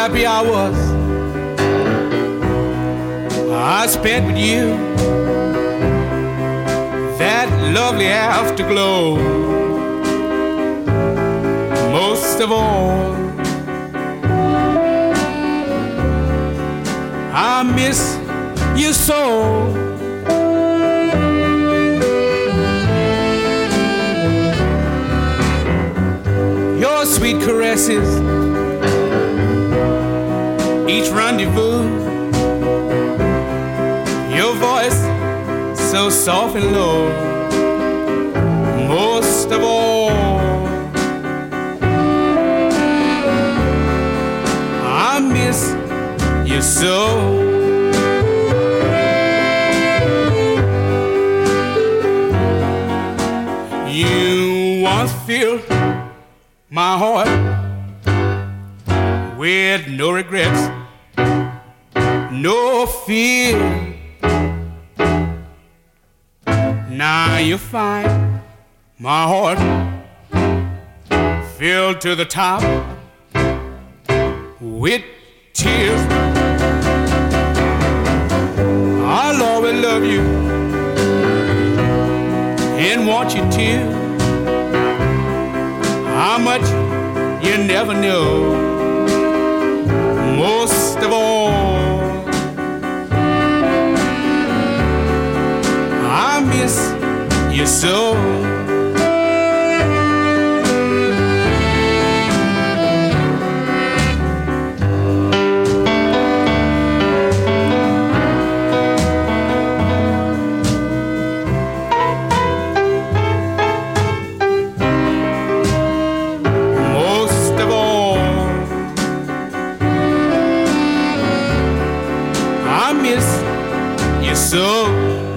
happy hours I spent with you, that lovely afterglow. Most of all, I miss you so. Your sweet caresses, each rendezvous, your voice so soft and low. Most of all, I miss you so. You once filled my heart with no regrets, no fear. Now you find my heart filled to the top with tears. I'll always love you and want you to. How much you never know. Most of all, I miss you so. So